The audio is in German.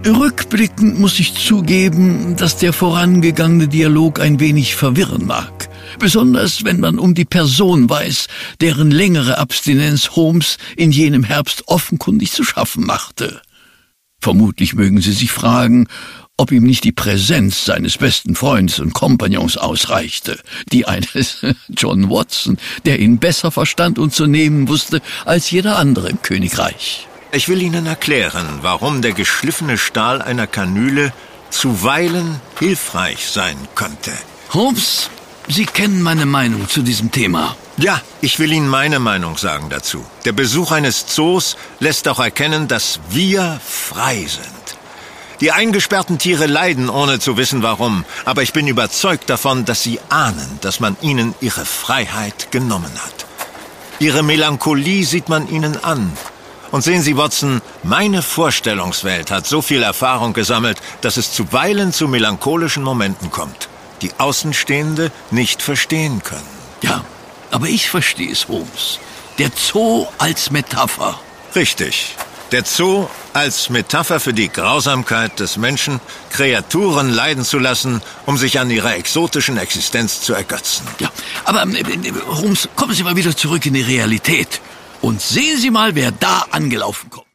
Rückblickend muss ich zugeben, dass der vorangegangene Dialog ein wenig verwirren mag. Besonders wenn man um die Person weiß, deren längere Abstinenz Holmes in jenem Herbst offenkundig zu schaffen machte. Vermutlich mögen Sie sich fragen, ob ihm nicht die Präsenz seines besten Freundes und Kompagnons ausreichte, die eines John Watson, der ihn besser verstand und zu nehmen wusste als jeder andere im Königreich. Ich will Ihnen erklären, warum der geschliffene Stahl einer Kanüle zuweilen hilfreich sein könnte. Holmes, Sie kennen meine Meinung zu diesem Thema. Ja, ich will Ihnen meine Meinung sagen dazu. Der Besuch eines Zoos lässt auch erkennen, dass wir frei sind. Die eingesperrten Tiere leiden, ohne zu wissen warum. Aber ich bin überzeugt davon, dass sie ahnen, dass man ihnen ihre Freiheit genommen hat. Ihre Melancholie sieht man ihnen an. Und sehen Sie, Watson, meine Vorstellungswelt hat so viel Erfahrung gesammelt, dass es zuweilen zu melancholischen Momenten kommt, die Außenstehende nicht verstehen können. Ja, aber ich verstehe es, Holmes. Der Zoo als Metapher. Richtig. Der Zoo als Metapher für die Grausamkeit des Menschen, Kreaturen leiden zu lassen, um sich an ihrer exotischen Existenz zu ergötzen. Ja, aber Holmes, kommen Sie mal wieder zurück in die Realität. Und sehen Sie mal, wer da angelaufen kommt.